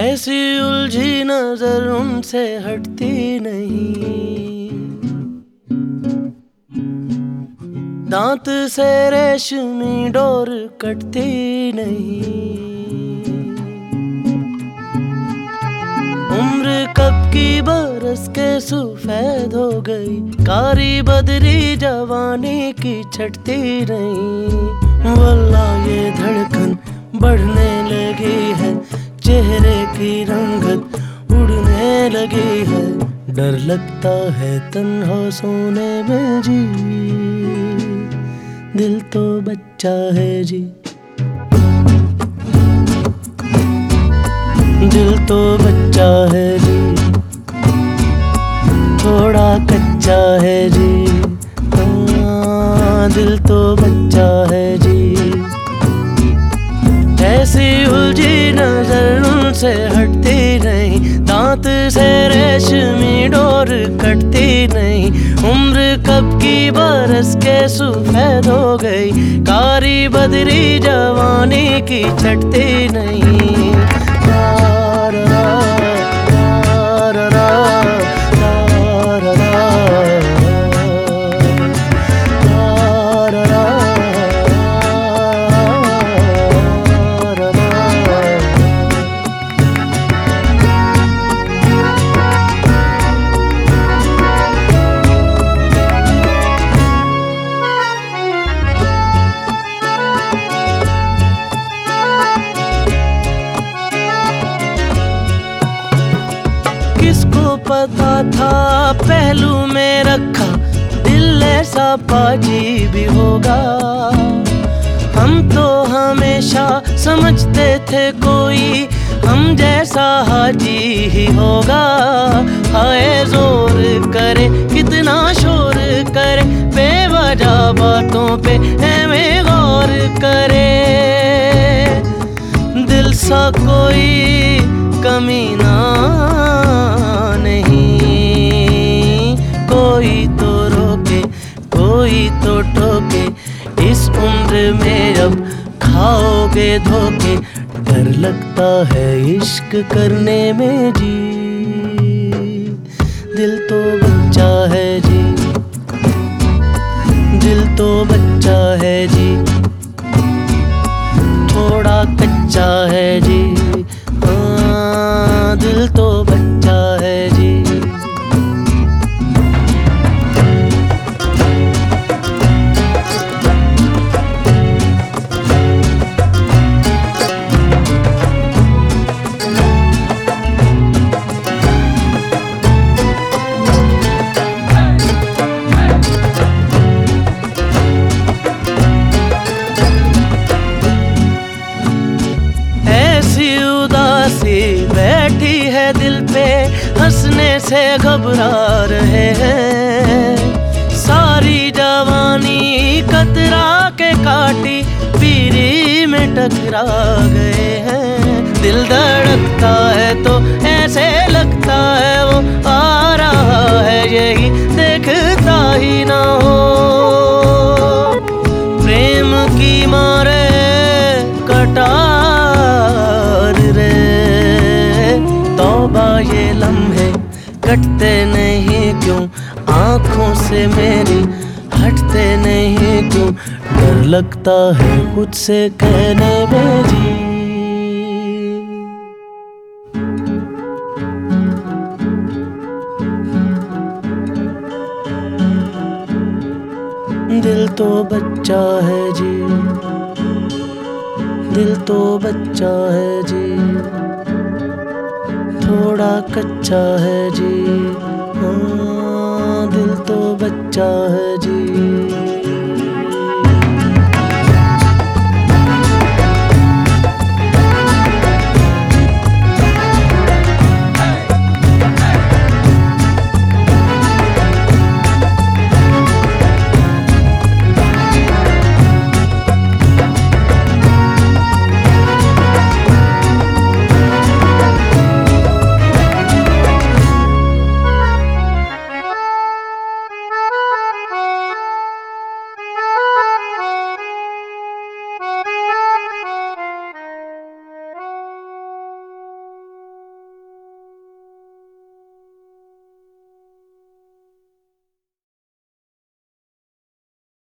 ऐसी उलझी नजर उनसे हटती नहीं, दांत से रेशमी डोर कटती नहीं। उम्र कब की बरस के सफेद हो गई, कारी बदरी जवानी की छटती नहीं। वल्लाह ये धड़कन बढ़ने लगी है, चेहरे की रंगत उड़ने लगी है। डर लगता है तन्हा सोने में जी, दिल तो बच्चा है जी। दिल तो बच्चा है जी, थोड़ा कच्चा है जी। दिल तो बच्चा है जी। ऐसी उलझी नजर उनसे हटती नहीं, दांत से रेशमी डोर कटती नहीं। उम्र कब की बरस के सफेद हो गई, कारी बदरी जवानी की छटती नहीं। किसको पता था पहलू में रखा दिल ऐसा पाजी भी होगा। हम तो हमेशा समझते थे कोई हम जैसा हाजी ही होगा। हाय जोर करे कितना शोर करे, बेवजह बातों पे हमें गौर करे। दिल सा कोई कमीना नहीं, कोई तो रोके कोई तो टोके। इस उम्र में अब खाओगे धोखे, डर लगता है इश्क करने में जी। दिल तो बच्चा है जी, दिल तो बच्चा है जी, थोड़ा कच्चा है जी। दिल तो बच्चा है जी। बैठी है दिल पे हंसने से घबरा रहे हैं। सारी जवानी कतरा के काटी पीरी में टकरा गए हैं। दिल धड़कता है तो ऐसे लगता है वो आ रहा है, यही देखता ही ना हो। प्रेम की मारे कटार रे, तौबा ये लम्हे कटते नहीं क्यों, आँखों से मेरी हटते नहीं क्यों। डर लगता है खुद से कहने में जी। दिल तो बच्चा है जी, दिल तो बच्चा है जी, थोड़ा कच्चा है जी। हाँ, दिल तो बच्चा है जी।